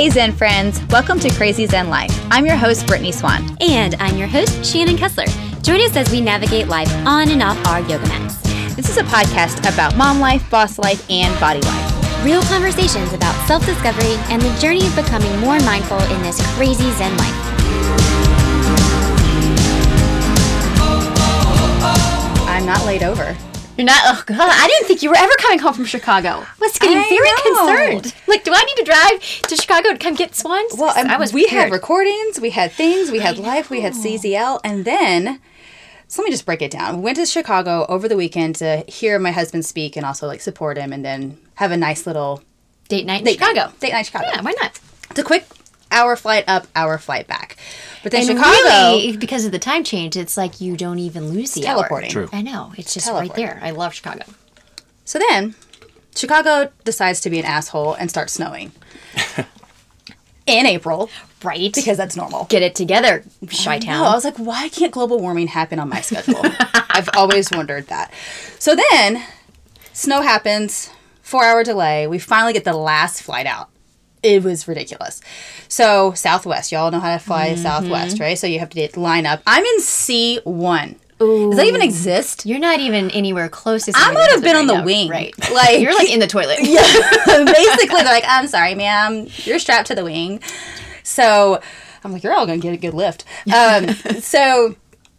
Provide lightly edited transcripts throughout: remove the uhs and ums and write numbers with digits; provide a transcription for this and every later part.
Hey Zen friends, welcome to Crazy Zen Life. I'm your host, Brittany Swan. And I'm your host, Shannon Kessler. Join us as we navigate life on and off our yoga mats. This is a podcast about mom life, boss life, and body life. Real conversations about self-discovery and the journey of becoming more mindful in this crazy Zen life. I'm not laid over. You're not? Oh, God. I didn't think you were ever coming home from Chicago. I was getting very concerned. Like, do I need to drive to Chicago to come get Swans? Well, we had recordings, we had things, we had life, we had CZL, and then, so let me just break it down. We went to Chicago over the weekend to hear my husband speak and also, like, support him and then have a nice little... Date night in Chicago. Date night in Chicago. Yeah, why not? It's a quick hour flight up, hour flight back. But then and Chicago... really, because of the time change, it's like you don't even lose the teleporting. hour. True. I know. It's just right there. I love Chicago. So then, Chicago decides to be an asshole and start snowing. In April. Right. Because that's normal. Get it together, Chi-Town. I was like, why can't global warming happen on my schedule? I've always wondered that. So then, snow happens, 4-hour delay. We finally get the last flight out. It was ridiculous. So, Southwest. Y'all know how to fly Southwest, right? So, you have to line up. I'm in C1. Ooh. Does that even exist? You're not even anywhere close to I might have been on the wing. Right. Like, you're like in the toilet. Yeah. Basically, they're like, I'm sorry, ma'am. You're strapped to the wing. So, I'm like, you're all going to get a good lift. So,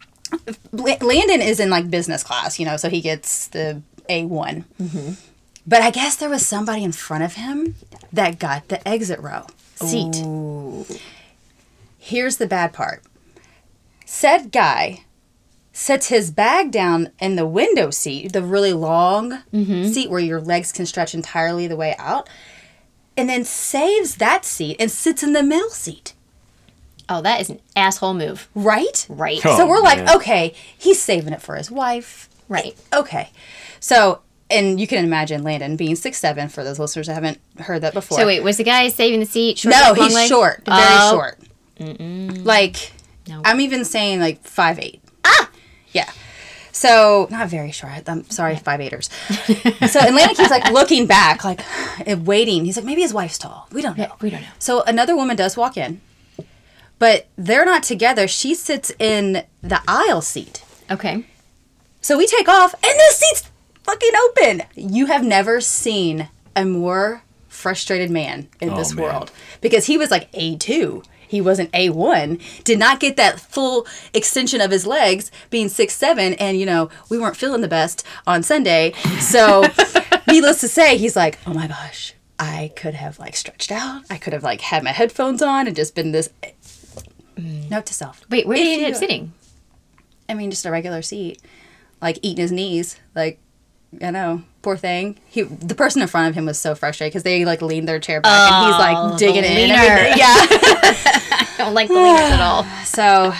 Landon is in, like, business class, you know, so he gets the A1. Mm-hmm. But I guess there was somebody in front of him that got the exit row seat. Ooh. Here's the bad part. Said guy sets his bag down in the window seat, the really long seat where your legs can stretch entirely the way out, and then saves that seat and sits in the middle seat. Oh, that is an asshole move. Right? Right. Oh, So we're like, man. okay, he's saving it for his wife. Right. Okay. So... And you can imagine Landon being 6'7", for those listeners that haven't heard that before. So wait, was the guy saving the seat? Short No, leg, long he's leg? short. Very short. Mm-mm. Like, no. I'm even saying like 5'8". Ah! Yeah. So, not very short. I'm sorry, 5'8"ers. So, and Landon keeps like looking back, like waiting. He's like, maybe his wife's tall. We don't know. We don't know. So, another woman does walk in. But they're not together. She sits in the aisle seat. Okay. So, we take off, and the seat's fucking open. You have never seen a more frustrated man in this world. Because he was like A2. He wasn't A1. Did not get that full extension of his legs being 6'7". And, you know, we weren't feeling the best on Sunday. So, needless to say, he's like, oh my gosh, I could have like stretched out. I could have like had my headphones on and just been this. Note to self. Wait, where did he end up sitting? I mean, just a regular seat. Like eating his knees. Like, I know, poor thing. The person in front of him was so frustrated because they like leaned their chair back and he's like digging in. Yeah, I don't like the leaners at all. So,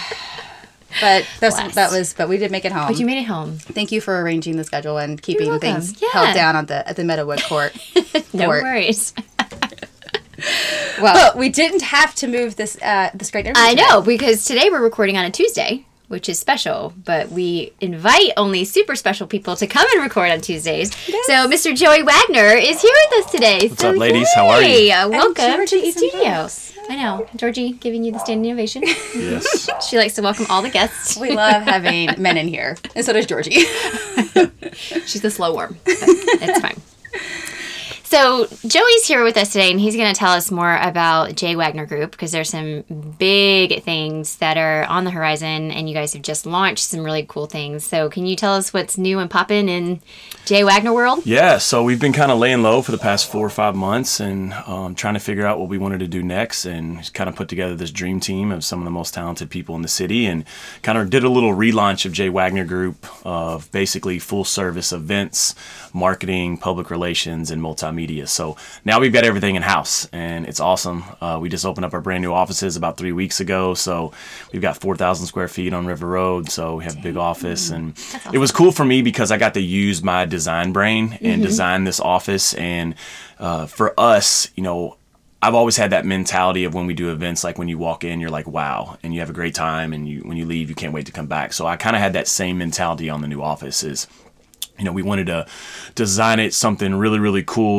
but we did make it home. But you made it home. Thank you for arranging the schedule and keeping welcome. things Yeah. held down at the Meadowood Court. No worries. Well, but we didn't have to move this great interview. I know, because today we're recording on a Tuesday, which is special, but we invite only super special people to come and record on Tuesdays. Yes. So Mr. Joey Wagner is here with us today. What's up, ladies? How are you? Welcome to the studio. I know. Georgie giving you the standing ovation. Yes. She likes to welcome all the guests. We love having men in here. And so does Georgie. She's the slow worm. It's fine. So Joey's here with us today, and he's going to tell us more about J. Wagner Group, because there's some big things that are on the horizon, and you guys have just launched some really cool things. So can you tell us what's new and popping in J. Wagner world? Yeah, so we've been kind of laying low for the past 4 or 5 months and trying to figure out what we wanted to do next, and kind of put together this dream team of some of the most talented people in the city, and kind of did a little relaunch of J. Wagner Group of basically full service events, marketing, public relations, and multimedia. So now we've got everything in-house, and it's awesome. We just opened up our brand new offices about 3 weeks ago, so we've got 4,000 square feet on River Road, so we have a big office, and it was cool for me because I got to use my design brain and design this office, and for us, you know, I've always had that mentality of when we do events, like when you walk in, you're like, wow, and you have a great time, and when you leave, you can't wait to come back. So I kind of had that same mentality on the new office is, you know, we wanted to design it something really, really cool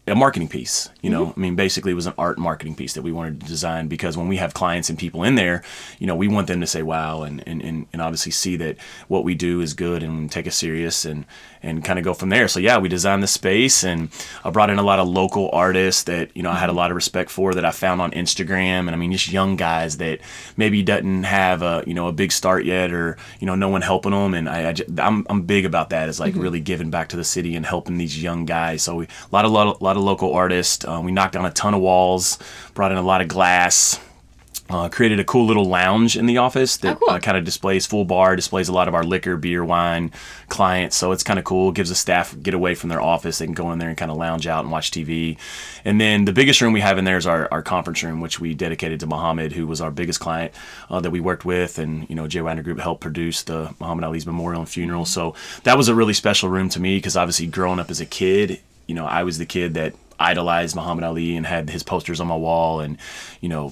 a marketing piece, you know. I mean, basically it was an art marketing piece that we wanted to design, because when we have clients and people in there, you know, we want them to say wow, and obviously see that what we do is good and take us serious, and kind of go from there. So yeah, we designed the space, and I brought in a lot of local artists that, you know, I had a lot of respect for, that I found on Instagram. And I mean, just young guys that maybe doesn't have a, you know, a big start yet, or, you know, no one helping them. And I'm big about that, is like really giving back to the city and helping these young guys. So a lot of local artists. We knocked down a ton of walls, brought in a lot of glass. Created a cool little lounge in the office that kind of displays full bar, displays a lot of our liquor, beer, wine clients. So it's kind of cool. Gives the staff get away from their office. They can go in there and kind of lounge out and watch TV. And then the biggest room we have in there is our conference room, which we dedicated to Muhammad, who was our biggest client that we worked with. And, you know, Jay Wagner Group helped produce the Muhammad Ali's memorial and funeral. So that was a really special room to me, because obviously growing up as a kid, you know, I was the kid that idolized Muhammad Ali and had his posters on my wall. And, you know,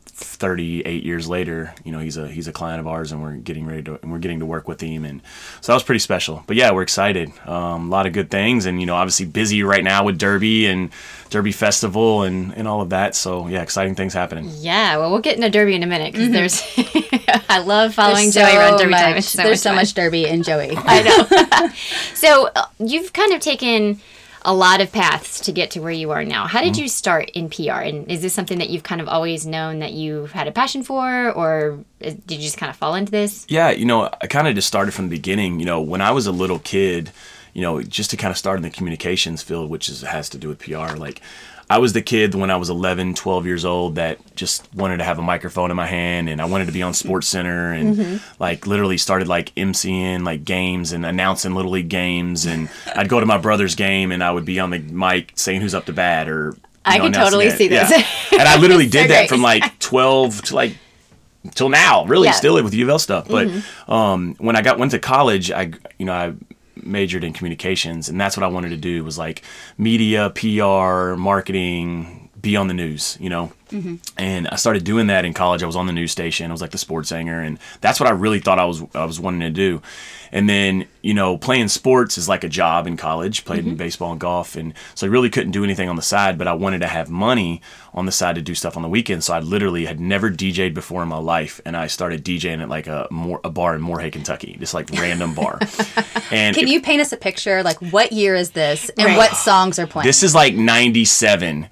38 years later, you know, he's a client of ours, and we're getting to work with him, and so that was pretty special. But yeah, we're excited. A lot of good things, and, you know, obviously busy right now with Derby and Derby Festival and all of that. So yeah, exciting things happening. Yeah, well, we'll get into Derby in a minute, because there's I love following Joey around Derby time. There's so much Derby in Joey. I know. So you've kind of taken a lot of paths to get to where you are now. How did you start in PR? And is this something that you've kind of always known that you've had a passion for, or did you just kind of fall into this? Yeah, you know, I kind of just started from the beginning. You know, when I was a little kid, you know, just to kind of start in the communications field, which has to do with PR. Like, I was the kid when I was 11, 12 years old that just wanted to have a microphone in my hand, and I wanted to be on Sports Center, and like literally started like emceeing like games and announcing Little League games. And I'd go to my brother's game and I would be on the mic saying who's up to bat, or I can totally see this. Yeah. And I literally did that from like 12 to like till now, really, still with U of L stuff. But when I went to college, I majored in communications, and that's what I wanted to do, was like media, PR, marketing, be on the news, you know. And I started doing that in college. I was on the news station. I was like the sports singer, and that's what I really thought I was wanting to do. And then, you know, playing sports is like a job in college. Played in baseball and golf, and so I really couldn't do anything on the side, but I wanted to have money on the side to do stuff on the weekends. So I literally had never DJ'd before in my life, and I started DJing at like a bar in Moorhead, Kentucky, just like random bar. And can you paint us a picture? Like, what year is this, and what songs are playing? This is like 97.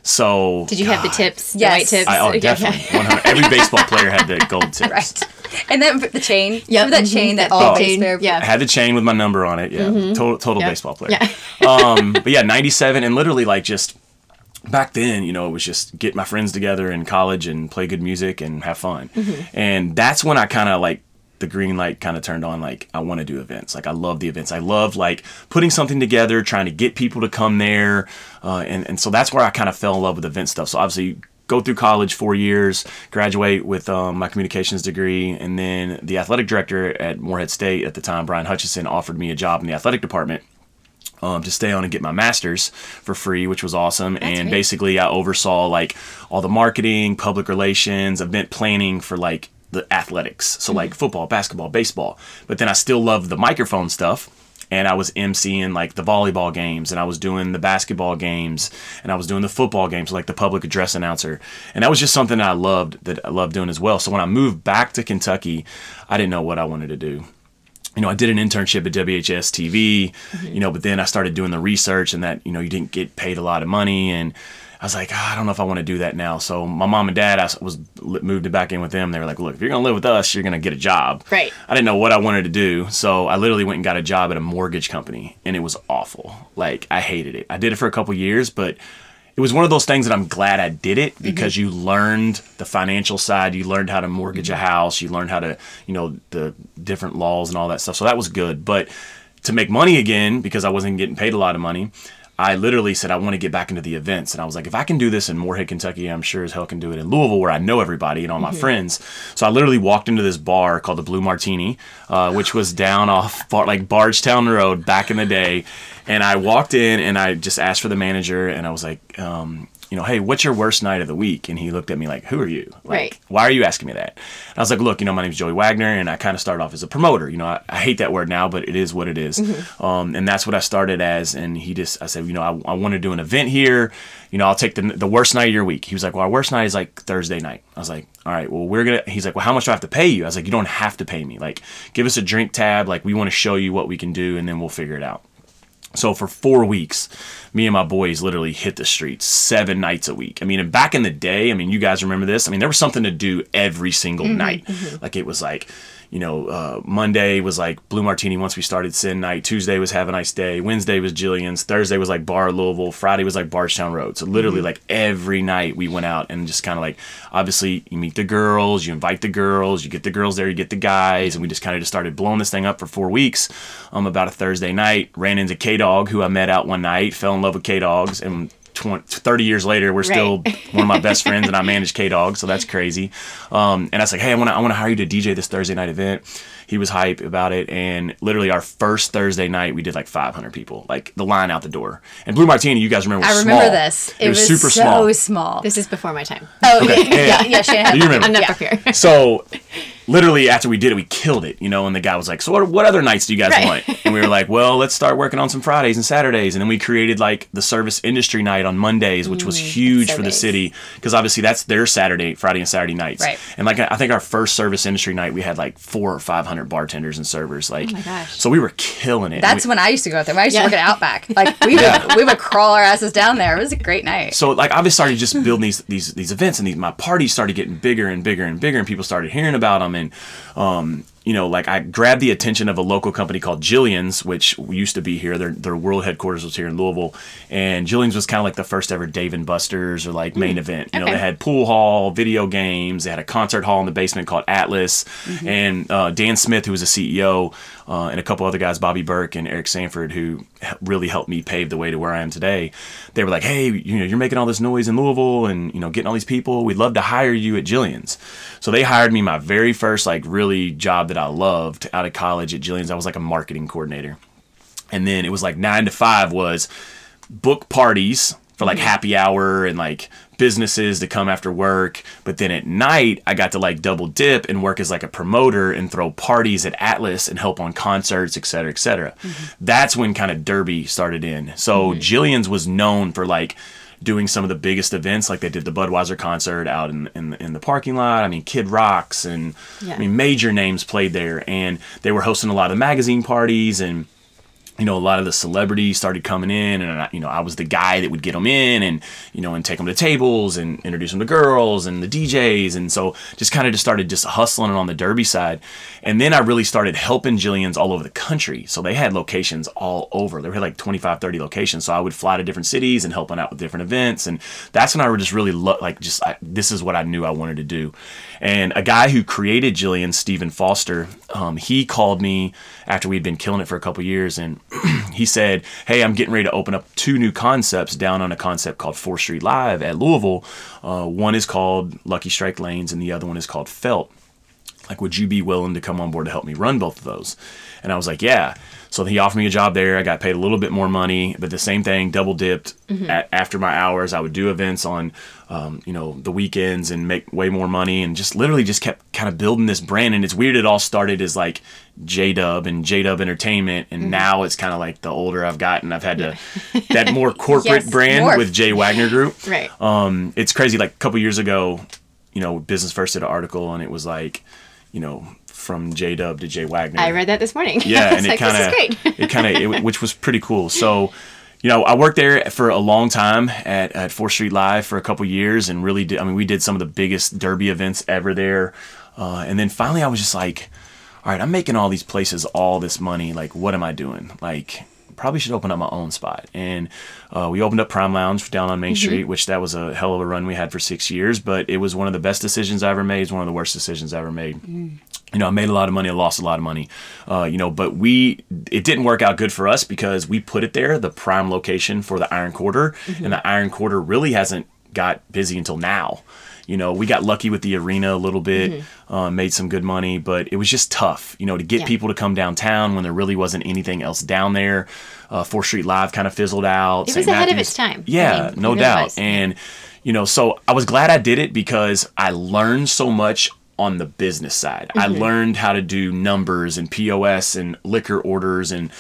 So did you have the tips? Yes. The white tips? Oh, definitely. 100. Every baseball player had the gold tips. Right. And then the chain. Yep. That chain that all baseball. Yeah. I had the chain with my number on it. Yeah. Total baseball player. Yeah. But yeah, 97, and literally like just back then, you know, it was just get my friends together in college and play good music and have fun. And that's when I kind of like the green light kind of turned on. Like, I want to do events. Like, I love the events. I love like putting something together, trying to get people to come there. And so that's where I kind of fell in love with event stuff. So obviously go through college 4 years, graduate with my communications degree, and then the athletic director at Moorhead State at the time, Brian Hutchison, offered me a job in the athletic department to stay on and get my master's for free, which was awesome. That's and great. basically I oversaw like all the marketing, public relations, event planning for like the athletics. So like football, basketball, baseball. But then I still loved the microphone stuff. And I was emceeing like the volleyball games, and I was doing the basketball games, and I was doing the football games, like the public address announcer. And that was just something that I loved doing as well. So when I moved back to Kentucky, I didn't know what I wanted to do. You know, I did an internship at WHS TV, you know, but then I started doing the research, and that, you know, you didn't get paid a lot of money, and I was like, I don't know if I want to do that now. So my mom and dad, I moved back in with them. They were like, look, if you're going to live with us, you're going to get a job. Right. I didn't know what I wanted to do. So I literally went and got a job at a mortgage company, and it was awful. Like, I hated it. I did it for a couple years, but it was one of those things that I'm glad I did it, because you learned the financial side. You learned how to mortgage a house. You learned how to, you know, the different laws and all that stuff. So that was good. But to make money again, because I wasn't getting paid a lot of money, I literally said, I want to get back into the events. And I was like, if I can do this in Moorhead, Kentucky, I'm sure as hell can do it in Louisville, where I know everybody and all my friends. So I literally walked into this bar called the Blue Martini, which was down off Bardstown Road back in the day. And I walked in and I just asked for the manager, and I was like, hey, what's your worst night of the week? And he looked at me like, who are you? Like, Right. why are you asking me that? And I was like, look, my name's Joey Wagner, and I kind of started off as a promoter. I hate that word now, but it is what it is. And that's what I started as. And I said, I want to do an event here. I'll take the worst night of your week. He was like, well, our worst night is like Thursday night. I was like, all right, well, he's like, well, how much do I have to pay you? I was like, you don't have to pay me. Like, give us a drink tab. Like, we want to show you what we can do, and then we'll figure it out. So for 4 weeks, me and my boys literally hit the streets 7 nights a week. And back in the day, you guys remember this? There was something to do every single night. Like, it was like, Monday was like Blue Martini once we started Sin Night. Tuesday was Have a Nice Day. Wednesday was Jillian's. Thursday was like Bar Louisville. Friday was like Bardstown Road. So literally like every night we went out and just kind of like, obviously you meet the girls, you invite the girls, you get the girls there, you get the guys. And we just kind of just started blowing this thing up for 4 weeks. About a Thursday night, ran into K-Dog, who I met out one night, fell in love with K-Dogs, and 30 years later, we're still one of my best friends, and I manage K-Dog, so that's crazy. And I was like, hey, I want to hire you to DJ this Thursday night event. He was hype about it, and literally our first Thursday night, we did like 500 people, like the line out the door. And Blue Martini, you guys remember, was I remember small. this. It was super so small. This is before my time. Oh, Okay. yeah, Shannon. You remember. I'm not prepared. So literally after we did it, we killed it, and the guy was like, so what other nights do you guys want? And we were like, well, let's start working on some Fridays and Saturdays. And then we created like the service industry night on Mondays, which was huge so for the big. city, because obviously that's their Friday and Saturday nights. Right. And like, I think our first service industry night, we had like 400 or 500 bartenders and servers. Like, oh my gosh. So we were killing it. That's when I used to go out there. When I used to work at Outback. Like Yeah. we would crawl our asses down there. It was a great night. So like I just started just building these events, and my parties started getting bigger and bigger and bigger, and people started hearing about them. And like I grabbed the attention of a local company called Jillian's, which used to be here. Their world headquarters was here in Louisville, and Jillian's was kind of like the first ever Dave and Buster's or like main event. They had pool hall, video games. They had a concert hall in the basement called Atlas, and Dan Smith, who was a CEO, and a couple other guys, Bobby Burke and Eric Sanford, who really helped me pave the way to where I am today. They were like, hey, you're making all this noise in Louisville and, getting all these people. We'd love to hire you at Jillian's. So they hired me my very first, like, really job that I loved out of college at Jillian's. I was like a marketing coordinator. And then it was like 9 to 5 was book parties for like happy hour and like businesses to come after work. But then at night, I got to like double dip and work as like a promoter and throw parties at Atlas and help on concerts, et cetera, et cetera. That's when kind of Derby started in. So Jillian's was known for like doing some of the biggest events, like they did the Budweiser concert out in the parking lot. Kid Rocks and major names played there, and they were hosting a lot of magazine parties, and a lot of the celebrities started coming in, and I was the guy that would get them in and take them to tables and introduce them to girls and the DJs. And so just kind of just started just hustling on the Derby side. And then I really started helping Jillian's all over the country. So they had locations all over. They had like 25, 30 locations. So I would fly to different cities and helping out with different events. And that's when I just really this is what I knew I wanted to do. And a guy who created Jillian, Stephen Foster, he called me after we'd been killing it for a couple years, and he said, hey, I'm getting ready to open up 2 new concepts down on a concept called 4th Street Live at Louisville. One is called Lucky Strike Lanes, and the other one is called Felt. Like, would you be willing to come on board to help me run both of those? And I was like, yeah. So he offered me a job there. I got paid a little bit more money, but the same thing, double dipped. After my hours, I would do events on, the weekends and make way more money, and just literally just kept kind of building this brand. And it's weird. It all started as like J-Dub and J-Dub Entertainment. And now it's kind of like the older I've gotten, I've had to, that more corporate brand with J. Wagner Group. Right. It's crazy. Like a couple years ago, Business First did an article, and it was like, from J-Dub to J. Wagner. I read that this morning. Yeah, and this is great. which was pretty cool. So, I worked there for a long time at 4th Street Live for a couple years, and really did. We did some of the biggest Derby events ever there. And then finally, I was just like, all right, I'm making all these places all this money. Like, what am I doing? Like, probably should open up my own spot. And we opened up Prime Lounge down on Main Street, which that was a hell of a run we had for 6 years, but it was one of the best decisions I ever made. It was one of the worst decisions I ever made. I made a lot of money, I lost a lot of money, but it didn't work out good for us because we put it there, the prime location for the Iron Quarter, and the Iron Quarter really hasn't got busy until now. You know, we got lucky with the arena a little bit, made some good money, but it was just tough, you know, to get people to come downtown when there really wasn't anything else down there. 4th Street Live kind of fizzled out. It was ahead of its time. Yeah, I mean, no it really doubt. was. And, you know, so I was glad I did it because I learned so much on the business side. I learned how to do numbers and POS and liquor orders and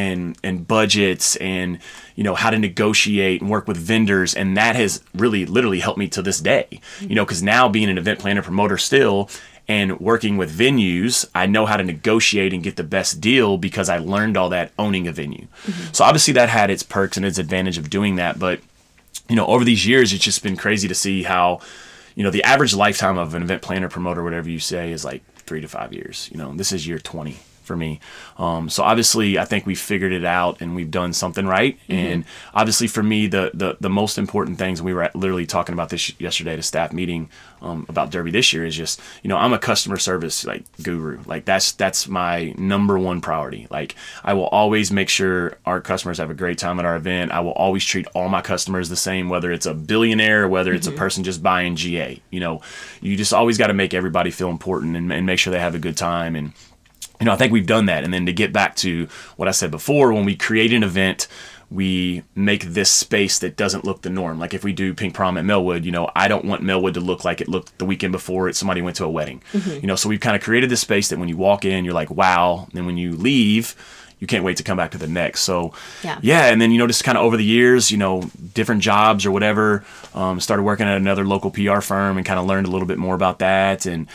budgets and, you know, how to negotiate and work with vendors. And that has really literally helped me to this day, you know, because now being an event planner promoter still and working with venues, I know how to negotiate and get the best deal because I learned all that owning a venue. So obviously that had its perks and its advantage of doing that. But, you know, over these years, it's just been crazy to see how, you know, the average lifetime of an event planner, promoter, whatever you say, is like 3 to 5 years. You know, this is year 20 for me. So obviously, I think we figured it out and we've done something right. And obviously, for me, the most important things, we were literally talking about this yesterday at a staff meeting about Derby this year, is just, you know, I'm a customer service like guru. Like that's my number one priority. Like I will always make sure our customers have a great time at our event. I will always treat all my customers the same, whether it's a billionaire or whether it's a person just buying GA. You know, you just always got to make everybody feel important and make sure they have a good time. And you know, I think we've done that. And then to get back to what I said before, when we create an event, we make this space that doesn't look the norm. Like if we do Pink Prom at Melwood, you know, I don't want Melwood to look like it looked the weekend before somebody went to a wedding. You know, so we've kind of created this space that when you walk in, you're like, wow. And then when you leave, you can't wait to come back to the next. So yeah. And then, you know, just kind of over the years, you know, different jobs or whatever, started working at another local PR firm and kind of learned a little bit more about that. And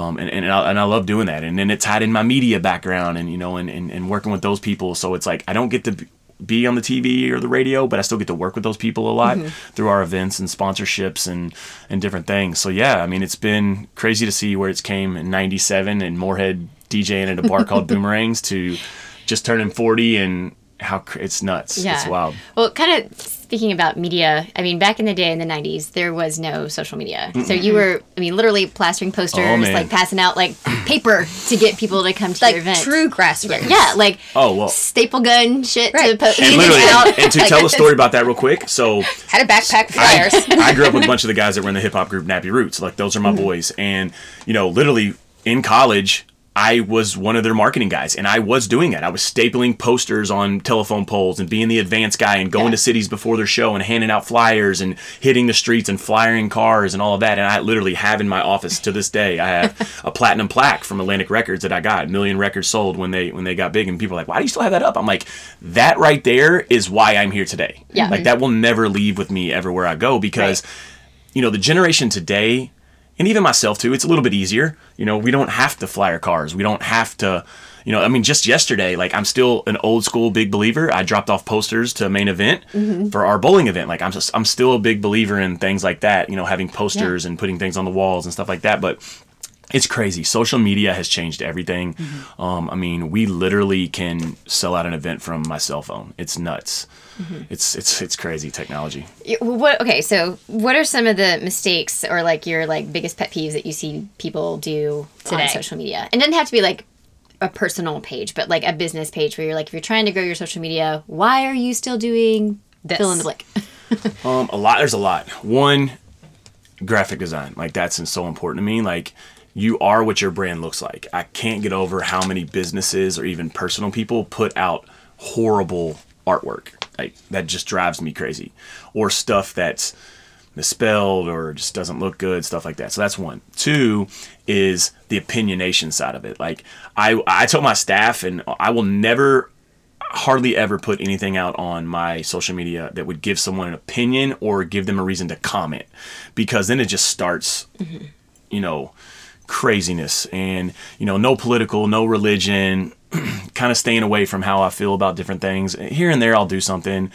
I love doing that. And then it tied in my media background and, you know, and working with those people. So it's like, I don't get to be on the TV or the radio, but I still get to work with those people a lot through our events and sponsorships and different things. So yeah, I mean, it's been crazy to see where it's came in 97 and Moorhead DJing at a bar called Boomerangs to just turning 40 and how it's nuts. Yeah. It's wild. Well, kind of speaking about media, I mean, back in the day in the 90s, there was no social media. So you were, I mean, literally plastering posters, like passing out like paper to get people to come to your event. True grassroots. Yeah, like staple gun shit to post. And literally, and to tell a story about that real quick. So had a backpack for flyers. I grew up with a bunch of the guys that were in the hip hop group Nappy Roots. Like those are my boys. And, you know, literally in college, I was one of their marketing guys, and I was doing that. I was stapling posters on telephone poles and being the advance guy and going to cities before their show and handing out flyers and hitting the streets and flyering cars and all of that. And I literally have in my office to this day, I have a platinum plaque from Atlantic Records that I got. 1 million records sold when they got big. And people are like, why do you still have that up? I'm like, that right there is why I'm here today. Yeah. Like that will never leave with me everywhere I go because, you know, the generation today, and even myself too, it's a little bit easier. You know, we don't have to flyer cars. We don't have to, you know, I mean, just yesterday, like I'm still an old school big believer. I dropped off posters to Main Event for our bowling event. Like I'm still a big believer in things like that, you know, having posters and putting things on the walls and stuff like that. But it's crazy. Social media has changed everything. I mean, we literally can sell out an event from my cell phone. It's nuts. It's crazy technology. Okay, so what are some of the mistakes or like your like biggest pet peeves that you see people do today on social media? And it doesn't have to be like a personal page, but like a business page where you're like, if you're trying to grow your social media, why are you still doing this? Fill in the blank. There's a lot. One, graphic design. Like that's so important to me. Like you are what your brand looks like. I can't get over how many businesses or even personal people put out horrible artwork. Like that just drives me crazy. Or stuff that's misspelled or just doesn't look good, stuff like that. So that's one. Two is the opinionation side of it. Like I tell my staff, and I will never, hardly ever put anything out on my social media that would give someone an opinion or give them a reason to comment, because then it just starts, you know, craziness. And, you know, no political, no religion, kind of staying away from how I feel about different things. Here and there I'll do something.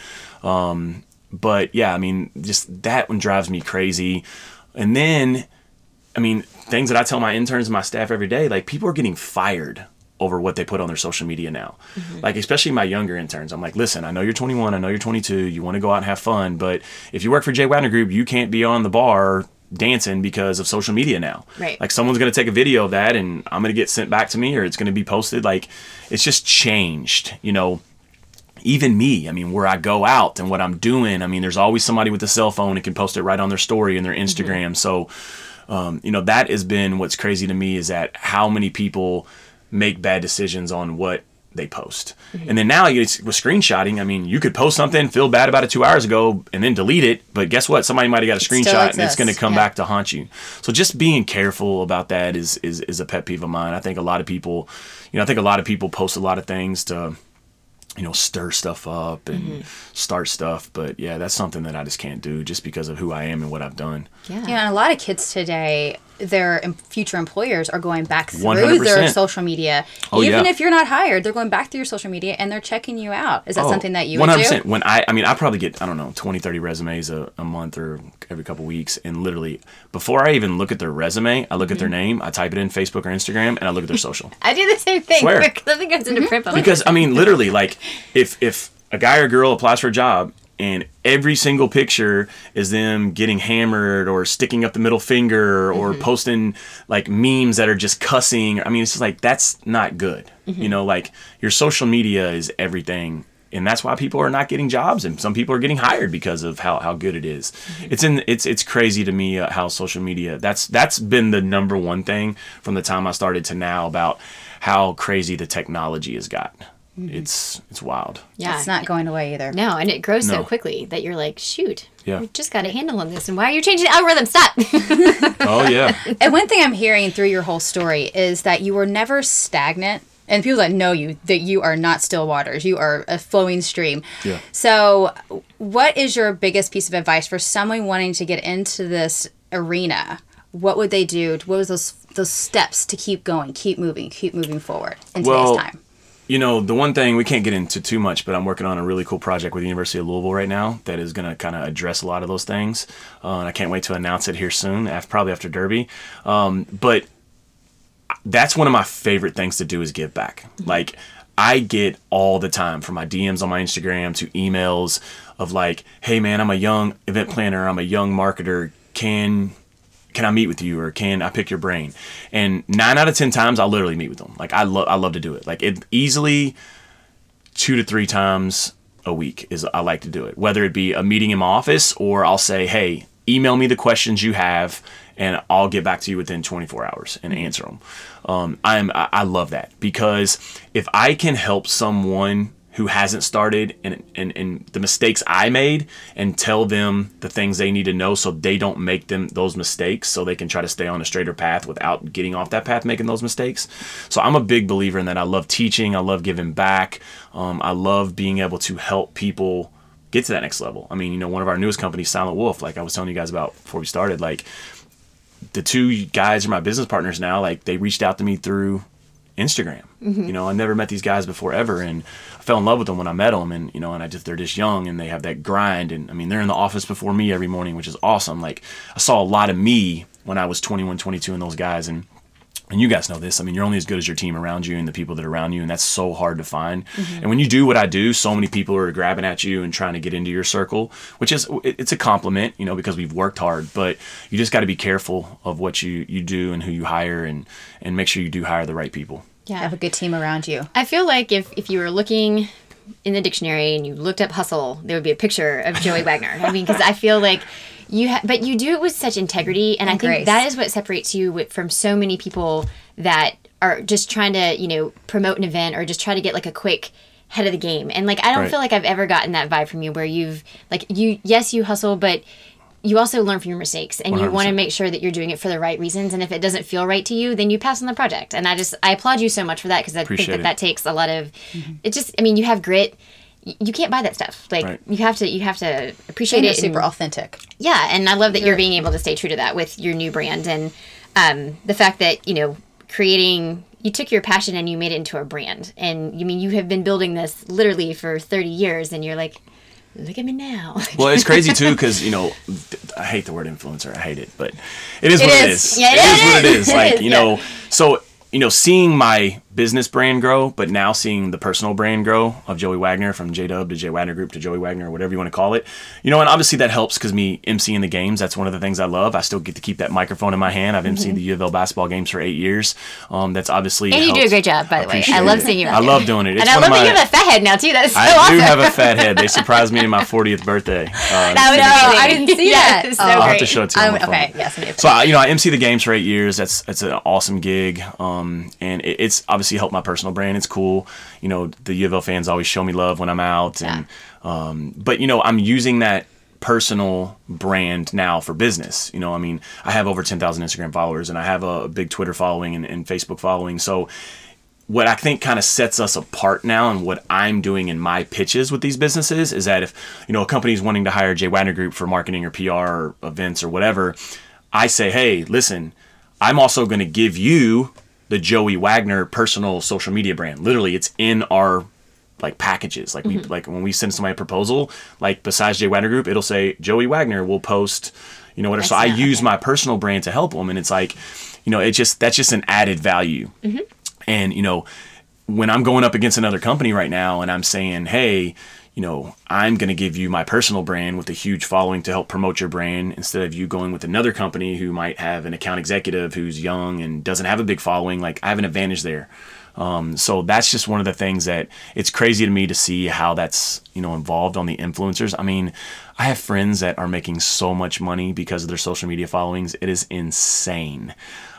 But yeah, I mean, just that one drives me crazy. And then, I mean, things that I tell my interns and my staff every day, like people are getting fired over what they put on their social media now. Like, especially my younger interns. I'm like, listen, I know you're 21, I know you're 22, you want to go out and have fun, but if you work for Jay Wagner Group, you can't be on the bar dancing because of social media now. Right. Like someone's going to take a video of that and I'm going to get sent back to me, or it's going to be posted. Like it's just changed, you know. even me, I mean, where I go out and what I'm doing, I mean, there's always somebody with a cell phone and can post it right on their story and their Instagram. So, that has been what's crazy to me, is that how many people make bad decisions on what they post. And then now with screenshotting, I mean, you could post something, feel bad about it 2 hours ago, and then delete it. But guess what? Somebody might have got a screenshot and it's going to come back to haunt you. So just being careful about that is a pet peeve of mine. I think a lot of people, post a lot of things to, stir stuff up and start stuff. But yeah, that's something that I just can't do just because of who I am and what I've done. Yeah, and a lot of kids today, their future employers are going back through 100%. Their social media. Oh, Even yeah. if you're not hired, they're going back through your social media and they're checking you out. Is that something that you would 100%. do? When I probably get, 20, 30 resumes a month or every couple weeks. And literally, before I even look at their resume, I look at their name, I type it in Facebook or Instagram, and I look at their social. I do the same thing. Swear. Because I think it's into print. Because, literally, like, if a guy or girl applies for a job, and every single picture is them getting hammered or sticking up the middle finger or posting like memes that are just cussing. It's just like, that's not good. Like, your social media is everything. And that's why people are not getting jobs, and some people are getting hired because of how good it is. It's crazy to me how social media, that's been the number one thing from the time I started to now, about how crazy the technology has gotten. It's wild. Yeah. It's not going away either. No, and it grows so No. quickly that you're like, shoot, Yeah. we just got a handle on this. And why are you changing the algorithm? Stop. Oh, yeah. And one thing I'm hearing through your whole story is that you were never stagnant. And people that know you, that you are not still waters. You are a flowing stream. Yeah. So what is your biggest piece of advice for someone wanting to get into this arena? What would they do? What was those steps to keep going, keep moving forward in today's time? The one thing, we can't get into too much, but I'm working on a really cool project with the University of Louisville right now that is going to kind of address a lot of those things. And I can't wait to announce it here soon, probably after Derby. But that's one of my favorite things to do, is give back. Like, I get all the time from my DMs on my Instagram to emails of like, hey man, I'm a young event planner, I'm a young marketer, can I meet with you, or can I pick your brain? And 9 out of 10 times I'll literally meet with them. Like, I love to do it. Like, it easily 2 to 3 times a week is I like to do it. Whether it be a meeting in my office, or I'll say, hey, email me the questions you have and I'll get back to you within 24 hours and answer them. I love that, because if I can help someone who hasn't started and the mistakes I made, and tell them the things they need to know so they don't make those mistakes, so they can try to stay on a straighter path without getting off that path, making those mistakes. So I'm a big believer in that. I love teaching. I love giving back. I love being able to help people get to that next level. One of our newest companies, Silent Wolf, like I was telling you guys about before we started, like, the 2 guys are my business partners now. Like, they reached out to me through Instagram. I never met these guys before ever, and I fell in love with them when I met them. And they're just young, and they have that grind, and they're in the office before me every morning, which is awesome. Like, I saw a lot of me when I was 21, 22 in those guys, and you guys know this. You're only as good as your team around you and the people that are around you, and that's so hard to find. And when you do what I do, so many people are grabbing at you and trying to get into your circle, which it's a compliment, because we've worked hard, but you just got to be careful of what you do and who you hire, and make sure you do hire the right people. Yeah. Have a good team around you. I feel like if you were looking in the dictionary and you looked up hustle, there would be a picture of Joey Wagner. Because I feel like but you do it with such integrity, and I think grace. that is what separates you from so many people that are just trying to, promote an event or just try to get like a quick head of the game. And like, I don't Right. feel like I've ever gotten that vibe from you, where you hustle, but you also learn from your mistakes, and you want to 100%. make sure that you're doing it for the right reasons. And if it doesn't feel right to you, then you pass on the project. And I applaud you so much for that, because I think Appreciate that it. takes a lot of, it just, you have grit. You can't buy that stuff. Like, Right. you have to appreciate And you're it. super authentic. Yeah, and I love that you're being able to stay true to that with your new brand, and the fact that you took your passion and you made it into a brand. And you have been building this literally for 30 years, and you're like, look at me now. Well, it's crazy too, because I hate the word influencer. I hate it, but it is what it is. Yeah, it is what it is. It Like, is, yeah. so seeing my business brand grow, but now seeing the personal brand grow of Joey Wagner, from J-Dub to Jay Wagner Group to Joey Wagner, or whatever you want to call it. And obviously that helps because me emceeing the games, that's one of the things I love. I still get to keep that microphone in my hand. I've emceed the U of L basketball games for 8 years. That's obviously And you do a great job, by the way. I love seeing you. I love doing it. And I love that you have a fat head now, too. That's so I awesome. do have a fat head. They surprised me in my 40th birthday. That was I didn't see that. It's so I'll have great. to show it to you on my phone. Okay, yes, I do. So I MC the games for 8 years. That's an awesome gig, and it's obviously helped my personal brand. It's cool. The U of L fans always show me love when I'm out, and but I'm using that personal brand now for business. I have over 10,000 Instagram followers, and I have a big Twitter following and Facebook following. So what I think kind of sets us apart now, and what I'm doing in my pitches with these businesses, is that if a company's wanting to hire Jay Wagner Group for marketing or PR or events or whatever, I say, hey, listen, I'm also going to give you the Joey Wagner personal social media brand. Literally, it's in our packages. We when we send somebody a proposal, besides Jay Wagner Group, it'll say Joey Wagner will post, whatever. So I use my personal brand to help them, and it's that's just an added value. And when I'm going up against another company right now, and I'm saying, hey, I'm going to give you my personal brand with a huge following to help promote your brand, instead of you going with another company who might have an account executive who's young and doesn't have a big following. I have an advantage there. So that's just one of the things that it's crazy to me to see how that's, involved on the influencers. I have friends that are making so much money because of their social media followings. It is insane.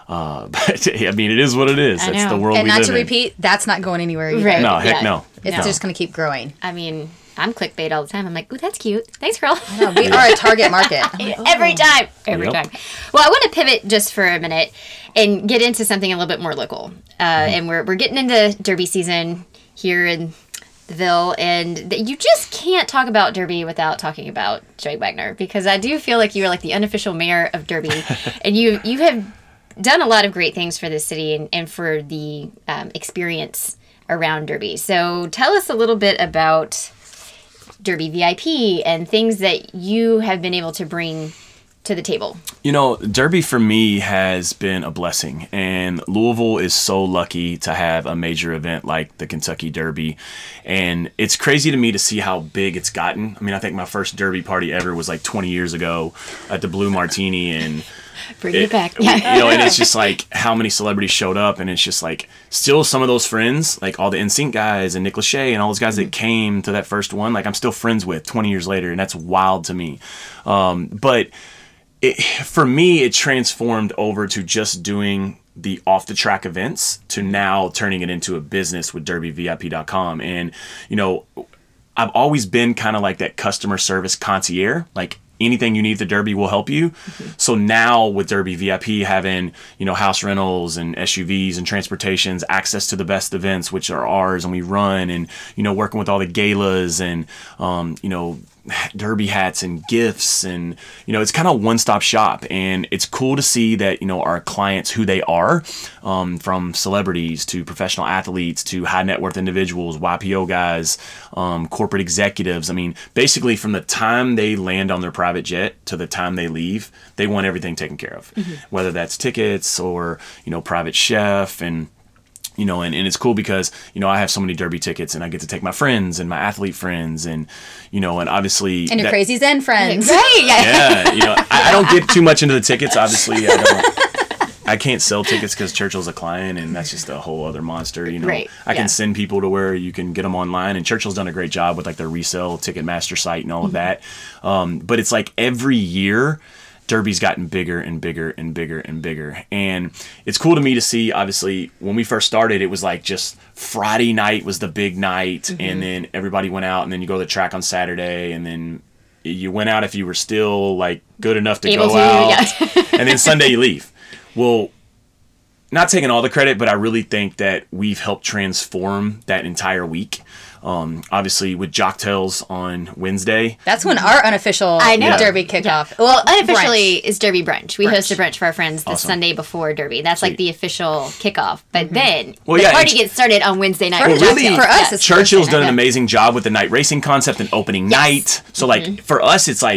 But it is what it is. It's the world and we not live to in. repeat, that's not going anywhere either. Right. No, heck no. It's No. just going to keep growing. I'm clickbait all the time. I'm like, ooh, that's cute. Thanks, girl. No, we are a target market. Every time. Every Yep. time. Well, I want to pivot just for a minute and get into something a little bit more local. And we're getting into Derby season here in the Ville, and you just can't talk about Derby without talking about Joey Wagner, because I do feel like you are the unofficial mayor of Derby, and you have done a lot of great things for this city and for the experience around Derby. So tell us a little bit about Derby VIP and things that you have been able to bring to the table. Derby for me has been a blessing, and Louisville is so lucky to have a major event like the Kentucky Derby, and it's crazy to me to see how big it's gotten. I think my first Derby party ever was 20 years ago at the Blue Martini, and Bring it back. and it's just how many celebrities showed up, and it's just still some of those friends, all the NSYNC guys and Nick Lachey and all those guys that came to that first one, I'm still friends with 20 years later, and that's wild to me. But for me, it transformed over to just doing the off-the-track events to now turning it into a business with DerbyVIP.com. And, I've always been kind of that customer service concierge, anything you need at the Derby will help you. So now with Derby VIP having, house rentals and SUVs and transportations, access to the best events, which are ours and we run, and, working with all the galas and, Derby hats and gifts, and it's kind of one-stop shop, and it's cool to see that our clients, who they are, from celebrities to professional athletes to high net worth individuals, YPO guys, corporate executives. Basically from the time they land on their private jet to the time they leave, they want everything taken care of, whether that's tickets or private chef, and and it's cool because, I have so many Derby tickets, and I get to take my friends and my athlete friends, and, and obviously. And your crazy Zen friends. Right. Yeah. I don't get too much into the tickets. Obviously, I can't sell tickets because Churchill's a client, and that's just a whole other monster. Right. I can send people to where you can get them online, and Churchill's done a great job with their resale Ticketmaster site and all of that. But it's every year, Derby's gotten bigger and bigger and bigger and bigger. And it's cool to me to see, obviously, when we first started, it was just Friday night was the big night, and then everybody went out, and then you go to the track on Saturday, and then you went out if you were still good enough to go out, and then Sunday you leave. Well, not taking all the credit, but I really think that we've helped transform that entire week. Obviously with Jocktails on Wednesday. That's when our unofficial Derby kickoff. Well, unofficially is Derby brunch. We host a brunch for our friends the Awesome. Sunday before Derby. That's the official kickoff. But then Well, the yeah, party gets started on Wednesday night. For, with really, Jocktails. for us, it's Churchill's Thursday done an night. amazing job with the night racing concept and opening night. So for us, it's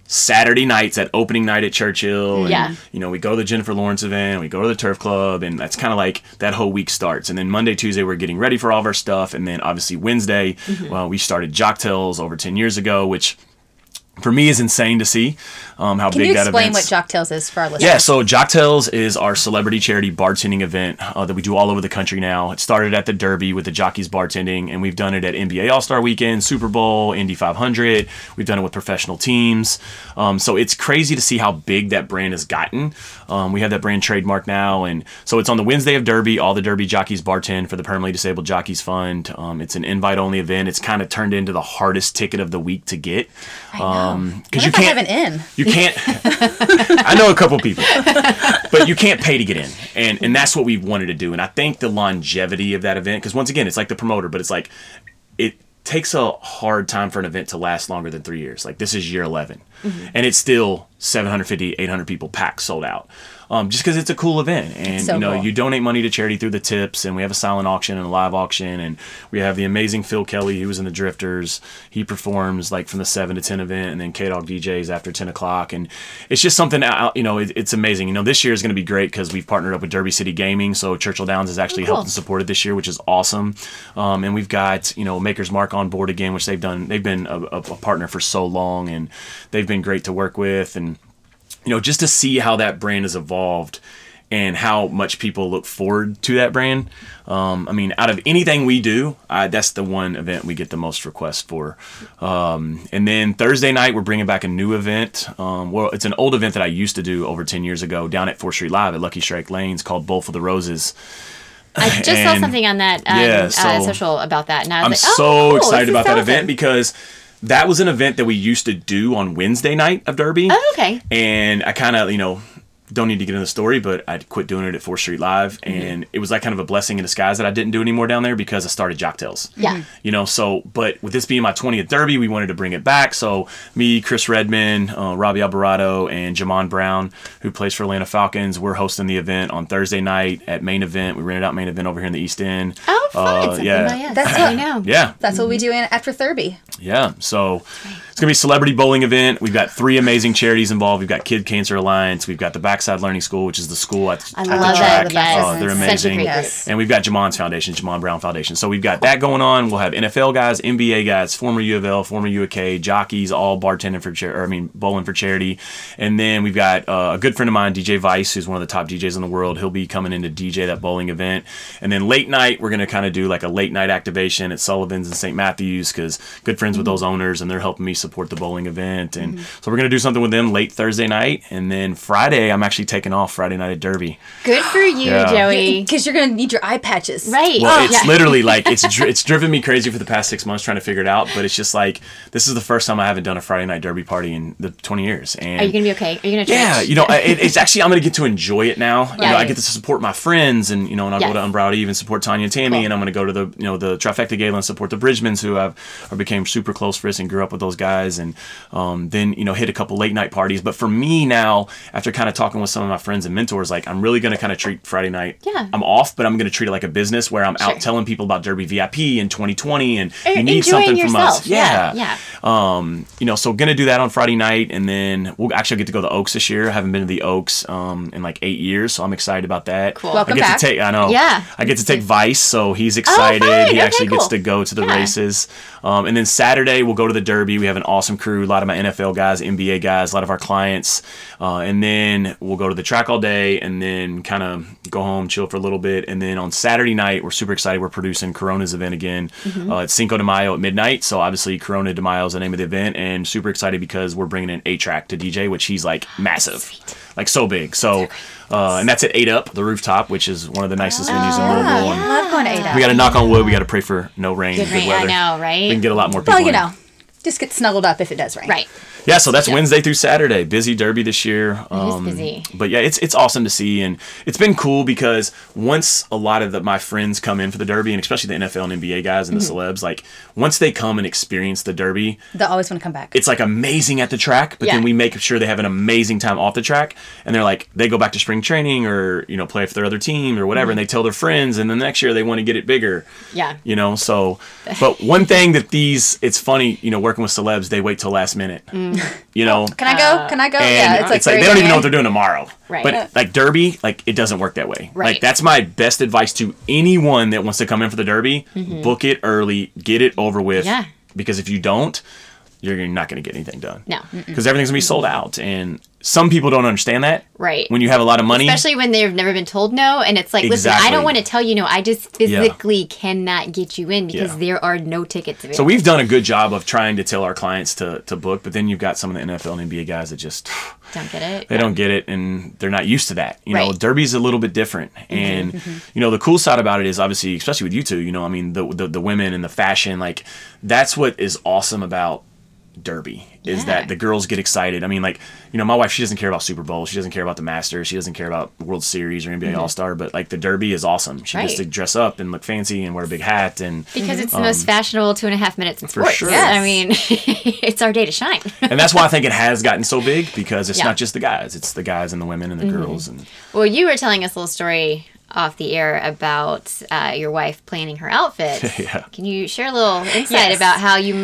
Saturday nights at opening night at Churchill. And, Yeah. you know, we go to the Jennifer Lawrence event, we go to the Turf Club, and that's kind of like that whole week starts. And then Monday, Tuesday, we're getting ready for all of our stuff. And then obviously Wednesday, well, we started Jocktails over 10 years ago, which for me is insane to see how Can big you that explain event's. what Jocktails is for our listeners? Yeah, so Jocktails is our celebrity charity bartending event that we do all over the country now. It started at the Derby with the jockeys bartending, and we've done it at NBA All-Star Weekend, Super Bowl, Indy 500. We've done it with professional teams. So it's crazy to see how big that brand has gotten. We have that brand trademark now, and so it's on the Wednesday of Derby. All the Derby jockeys bartend for the Permanently Disabled Jockeys Fund. It's an invite-only event. It's kind of turned into the hardest ticket of the week to get. Because you I have can't an in. you can't I know a couple people, but you can't pay to get in, and that's what we wanted to do. And I think the longevity of that event, because once again, it's like the promoter, but it's like it takes a hard time for an event to last longer than 3 years. Like this is year 11, and it's still 750, 800 people packed, sold out. Just because it's a cool event, and so cool. you donate money to charity through the tips, and we have a silent auction and a live auction, and we have the amazing Phil Kelly, who was in the Drifters. He performs like from the 7 to 10 event, and then K-Dog DJs after 10 o'clock, and it's just something it's amazing. This year is going to be great because we've partnered up with Derby City Gaming, so Churchill Downs has actually helped and supported this year, which is awesome. And we've got Maker's Mark on board again, which they've been a partner for so long, and they've been great to work with, and just to see how that brand has evolved and how much people look forward to that brand. Out of anything we do, that's the one event we get the most requests for. And then Thursday night, we're bringing back a new event. It's an old event that I used to do over 10 years ago down at 4th Street Live at Lucky Strike Lanes called Bowl for the Roses. I just saw something on that social about that, and I was I'm excited about that event because that was an event that we used to do on Wednesday night of Derby. Oh, okay. And I kind of, don't need to get into the story, but I quit doing it at 4th Street Live, and it was like kind of a blessing in disguise that I didn't do anymore down there because I started Jocktails. Yeah. But with this being my 20th Derby, we wanted to bring it back. So me, Chris Redman, Robbie Alvarado, and Jamon Brown, who plays for Atlanta Falcons, we're hosting the event on Thursday night at Main Event. We rented out Main Event over here in the East End. Oh, fun. That's what I know. Yeah. That's what we do after Thurby. Yeah. So it's going to be a celebrity bowling event. We've got 3 amazing charities involved. We've got Kid Cancer Alliance. We've got the Backside Learning School, which is the school at the track. That. Yes. They're Such a amazing. great group. And we've got Jamon's Foundation, Jamon Brown Foundation. So we've got that going on. We'll have NFL guys, NBA guys, former U of L, former U of K, jockeys, all bartending bowling for charity. And then we've got a good friend of mine, DJ Vice, who's one of the top DJs in the world. He'll be coming in to DJ that bowling event. And then late night, we're going to kind of do like a late night activation at Sullivan's and St. Matthews because good friends with those owners, and they're helping me support the bowling event. And so we're going to do something with them late Thursday night. And then Friday, I'm actually taking off Friday night at Derby. Good for you, Joey. Because you're going to need your eye patches. Right. Well, it's literally like it's driven me crazy for the past 6 months trying to figure it out. But it's just like this is the first time I haven't done a Friday night Derby party in the 20 years. And are you going to be okay? Are you going to? Yeah, it's actually I'm going to get to enjoy it now. Yeah, I get to support my friends, and and I'll go to Unbrowned Eve and support Tanya and Tammy, and I'm going to go to the the Trifecta Gala and support the Bridgemans, who I became super close friends and grew up with those guys, and then hit a couple late night parties. But for me now, after kind of talking with some of my friends and mentors, like I'm really going to kind of treat Friday night. Yeah. I'm off, but I'm going to treat it like a business where I'm out telling people about Derby VIP in 2020, and you need something from us. Yeah. So going to do that on Friday night, and then we'll actually get to go to the Oaks this year. I haven't been to the Oaks in like 8 years, so I'm excited about that. Cool. Welcome back. I get to take Vice, so he's excited. He actually gets to go to the races. And then Saturday we'll go to the Derby. We have an awesome crew, a lot of my NFL guys, NBA guys, a lot of our clients. And then we'll go to the track all day, and then kind of go home, chill for a little bit. And then on Saturday night, we're super excited. We're producing Corona's event again. It's Cinco de Mayo at midnight. So obviously Corona de Mayo is the name of the event, and super excited because we're bringing in A-Track to DJ, which he's like massive, like so big. So, and that's at 8 Up, the rooftop, which is one of the nicest venues in Louisville. I love going to 8 Up. We got to knock on wood. We got to pray for no rain, good weather. I know, right? We can get a lot more people in. Just get snuggled up if it does rain. Right. Yeah, so that's Wednesday through Saturday. Busy Derby this year. It is busy. But yeah, it's awesome to see, and it's been cool because once a lot of my friends come in for the Derby, and especially the NFL and NBA guys and the celebs, like once they come and experience the Derby, they always want to come back. it's like amazing at the track, but then we make sure they have an amazing time off the track, and they're like, they go back to spring training or play for their other team or whatever, and they tell their friends, and the next year they want to get it bigger. Yeah. So, but one thing that it's funny, working with celebs, they wait till last minute. you know. Can I go? Can I go? And Yeah, it's like they don't even know what they're doing tomorrow. Right. But like Derby, like it doesn't work that way. Right. Like that's my best advice to anyone that wants to come in for the Derby. Book it early, get it over with. Yeah. Because if you don't, you're not going to get anything done. No. Because everything's going to be sold out. And some people don't understand that. Right. When you have a lot of money. Especially when they've never been told no. And it's like, listen, I Exactly. don't want to tell you no. I just physically cannot get you in because Yeah. there are no tickets available. So we've done a good job of trying to tell our clients to book, but then you've got some of the NFL and NBA guys that just don't get it. they don't get it and they're not used to that. You know, Right. Derby's a little bit different. And you know, the cool side about it is obviously, especially with you two, you know, I mean the women and the fashion, like that's what is awesome about Derby is Yeah. that the girls get excited. I mean, like, you know, my wife, she doesn't care about Super Bowl. She doesn't care about the Masters. She doesn't care about World Series or NBA All-Star, but like the Derby is awesome. She gets Right. to dress up and look fancy and wear a big hat and Because it's the most fashionable 2.5 minutes in sports. sure. I mean, it's our day to shine. and that's why I think it has gotten so big because it's Yeah. not just the guys, it's the guys and the women and the girls and Well, you were telling us a little story off the air about your wife planning her outfit. Yeah. Can you share a little insight Yes. about how you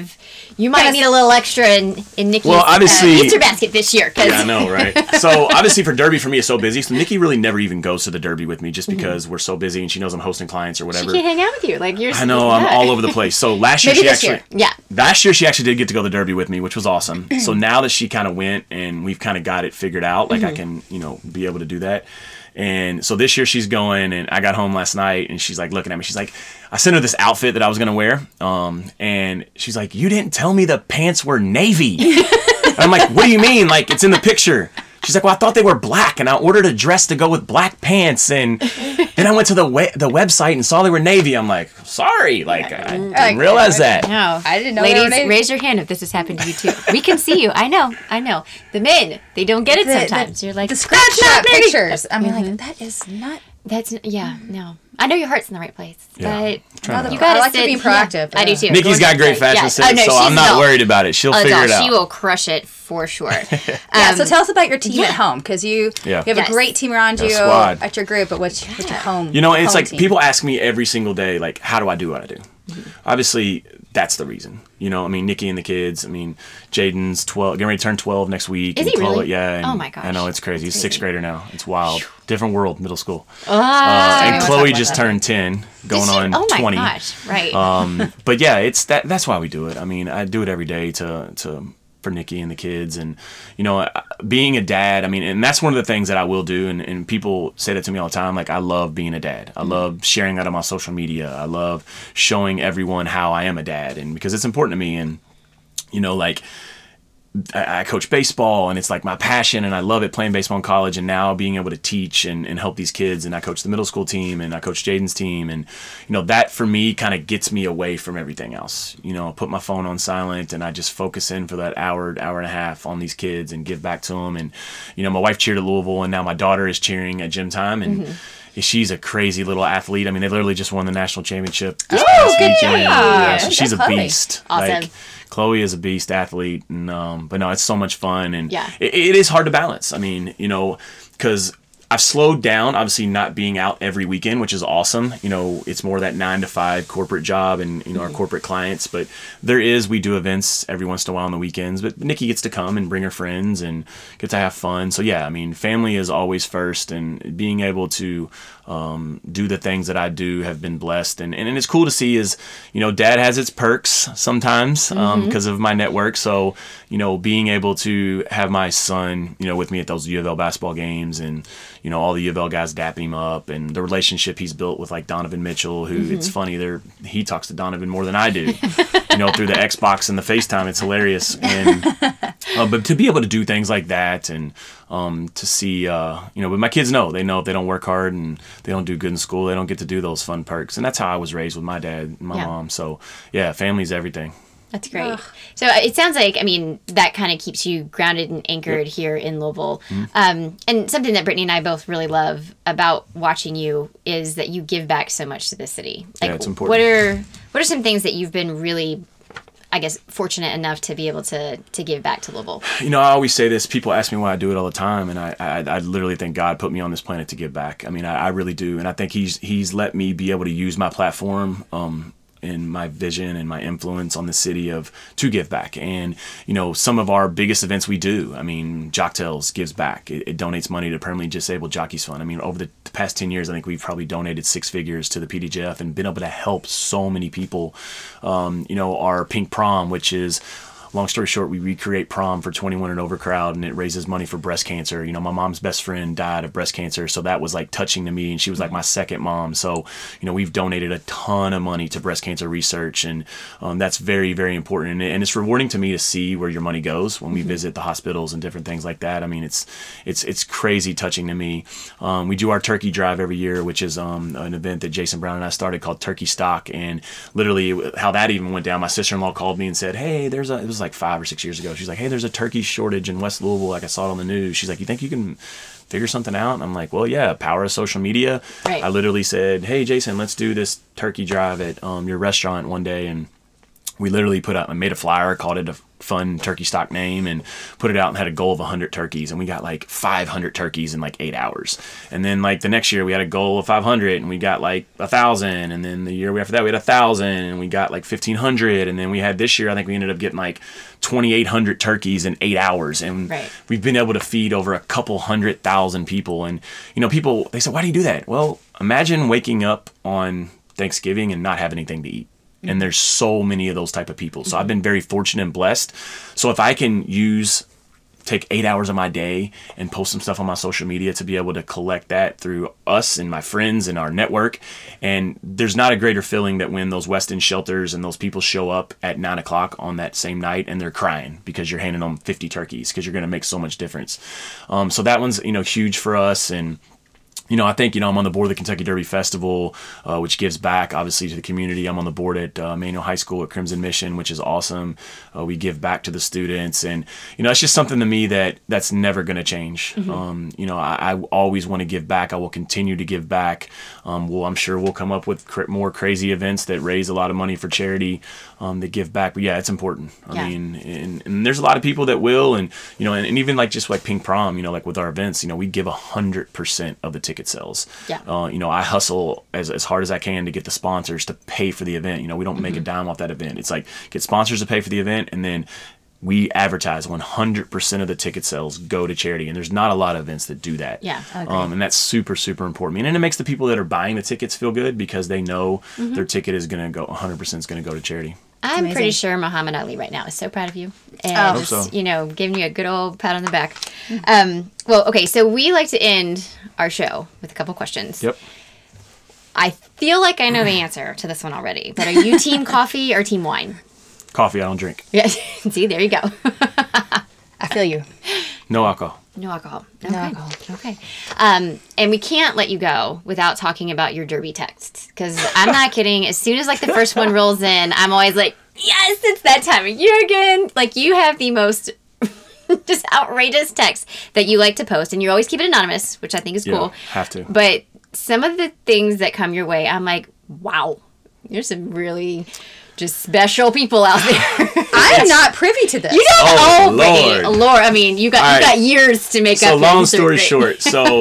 might need a little extra in Nikki's Well, obviously- Easter basket this year? 'Cause Yeah, I know, right? So obviously for Derby, for me, it's so busy. So Nikki really never even goes to the Derby with me just because we're so busy and she knows I'm hosting clients or she whatever. can't hang out with you. Like you're. I know, I'm all over the place. So last year Maybe she this actually, year. Yeah. last year she actually did get to go to the Derby with me, which was awesome. So now that she kind of went and we've kind of got it figured out, like I can, you know, be able to do that. And so this year she's going, and I got home last night, and she's like looking at me. She's like, I sent her this outfit that I was gonna wear, and she's like, "You didn't tell me the pants were navy." And I'm like, "What do you mean? Like it's in the picture." She's like, "Well, I thought they were black, and I ordered a dress to go with black pants, and then I went to the website and saw they were navy." I'm like, "Sorry, like I didn't realize that." No, I didn't know they were Ladies, navy. raise your hand if this has happened to you too. We can see you. I know. The men, they don't get it sometimes. You're like, the "That's not screenshot navy." pictures. I mean, like that is not. That's no. I know your heart's in the right place, Yeah. but Trying to you help. gotta I like to sit- be proactive, I do yeah. too. Nikki's got great fashion Yeah. sense, Oh, no, so she's I'm not no. worried about it. She'll Oh, figure no, it out. she will crush it for sure. Yeah, so tell us about your team yeah. at home because you Yeah. have Yes. a great team around you squad. at your group, but what's your home? You know, it's home like team? people ask me every single day, like, how do I do what I do? Obviously, that's the reason. You know, I mean, Nikki and the kids. I mean, Jaden's 12, getting ready to turn 12 next week. Is and he really? Yeah. And Oh my gosh. I know it's crazy. He's a sixth grader now. It's wild. Different world, middle school. Ah, And wanna Chloe talk just about that. turned 10, going did she- on oh my 20. gosh, right. But yeah, it's that's why we do it. I mean, I do it every day for Nikki and the kids, and you know, being a dad. I mean, and that's one of the things that I will do, and people say that to me all the time. Like, I love being a dad. I love sharing that on my social media. I love showing everyone how I am a dad, and because it's important to me. And you know, like, I coach baseball, and it's like my passion, and I love it playing baseball in college, and now being able to teach and help these kids. And I coach the middle school team, and I coach Jaden's team, and you know, that for me kind of gets me away from everything else. You know, I put my phone on silent, and I just focus in for that hour and a half on these kids and give back to them. And you know, my wife cheered at Louisville, and now my daughter is cheering at gym time, and she's a crazy little athlete. I mean, they literally just won the national championship this past good weekend. job. Yeah, so Good she's job, a Chloe. beast. Awesome. Like, Chloe is a beast athlete, and but no, it's so much fun, and Yeah. it is hard to balance. I mean, you know, because I've slowed down, obviously not being out every weekend, which is awesome. You know, it's more that 9 to 5 corporate job and, you know, our corporate clients. But we do events every once in a while on the weekends. But Nikki gets to come and bring her friends and get to have fun. So, yeah, I mean, family is always first. And being able to do the things that I do have been blessed. And it's cool to see is, you know, dad has its perks sometimes because of my network. So, you know, being able to have my son, you know, with me at those U of L basketball games and, you know, all the U of L guys dapping him up and the relationship he's built with like Donovan Mitchell, who it's funny, he talks to Donovan more than I do, you know, through the Xbox and the FaceTime. It's hilarious. And, but to be able to do things like that and to see, you know, but my kids know if they don't work hard and they don't do good in school, they don't get to do those fun perks. And that's how I was raised with my dad and my Yeah. mom. So yeah, family's everything. That's great. So it sounds like, I mean, that kind of keeps you grounded and anchored here in Louisville. And something that Brittany and I both really love about watching you is that you give back so much to the city. Like, Yeah, it's important. What are some things that you've been really, I guess, fortunate enough to be able to give back to Louisville? You know, I always say this. People ask me why I do it all the time, and I literally think God put me on this planet to give back. I mean, I really do, and I think He's let me be able to use my platform in my vision and my influence on the city to give back. And, some of our biggest events we do, Jock Tales gives back. It donates money to Permanently Disabled Jockeys Fund. Over the past 10 years, I think we've probably donated 6 figures to the PDJF and been able to help so many people. Our Pink Prom, which is, long story short, we recreate prom for 21 and over crowd, and it raises money for breast cancer. My mom's best friend died of breast cancer, so that was like touching to me, and she was like my second mom. So, we've donated a ton of money to breast cancer research, and that's very, very important. And it's rewarding to me to see where your money goes when we visit the hospitals and different things like that. It's crazy touching to me. We do our turkey drive every year, which is an event that Jason Brown and I started called Turkey Stock, and literally how that even went down. My sister-in-law called me and said, "Hey, it was like 5 or 6 years ago. She's like, hey, there's a turkey shortage in West Louisville. Like I saw it on the news." She's like, "You think you can figure something out?" And I'm like, well, yeah, power of social media. Right. I literally said, "Hey, Jason, let's do this turkey drive at your restaurant one day." And we literally I made a flyer, called it a fun turkey stock name, and put it out and had a goal of 100 turkeys. And we got like 500 turkeys in like 8 hours. And then like the next year we had a goal of 500 and we got like 1,000. And then the year after that we had 1,000 and we got like 1,500. And then we had this year, I think we ended up getting like 2,800 turkeys in 8 hours. And we've been able to feed over a couple 100,000 people. And, people, they say, "Why do you do that?" Well, imagine waking up on Thanksgiving and not have anything to eat. And there's so many of those type of people. So I've been very fortunate and blessed. So if I can take 8 hours of my day and post some stuff on my social media to be able to collect that through us and my friends and our network, and there's not a greater feeling that when those West End shelters and those people show up at 9 o'clock on that same night and they're crying because you're handing them 50 turkeys because you're going to make so much difference. So that one's, huge for us. And I think, I'm on the board of the Kentucky Derby Festival, which gives back, obviously, to the community. I'm on the board at Manual High School at Crimson Mission, which is awesome. We give back to the students. And, it's just something to me that's never going to change. I always want to give back. I will continue to give back. I'm sure we'll come up with more crazy events that raise a lot of money for charity that give back. But, yeah, it's important. I mean, and there's a lot of people that will. And, and even like just like Pink Prom, like with our events, we give 100% of the ticket sales. Yeah. I hustle as hard as I can to get the sponsors to pay for the event. We don't make a dime off that event. It's like get sponsors to pay for the event, and then we advertise 100% of the ticket sales go to charity. And there's not a lot of events that do that. Yeah. And that's super, super important. And it makes the people that are buying the tickets feel good because they know their ticket is going to go 100% is going to go to charity. I'm pretty sure Muhammad Ali right now is so proud of you. And giving you a good old pat on the back. Okay, so we like to end our show with a couple questions. Yep. I feel like I know the answer to this one already, but are you team coffee or team wine? Coffee, I don't drink. Yeah, see, there you go. I feel you. No alcohol. No alcohol. Okay. No alcohol. Okay. And we can't let you go without talking about your derby texts. Because I'm not kidding. As soon as like the first one rolls in, I'm always like, yes, it's that time of year again. Like you have the most just outrageous texts that you like to post. And you always keep it anonymous, which I think is cool. Have to. But some of the things that come your way, I'm like, wow, there's some really just special people out there. I am not privy to this. You don't. Oh, Lord. Lord. I mean, you got years to make up. So long story short, so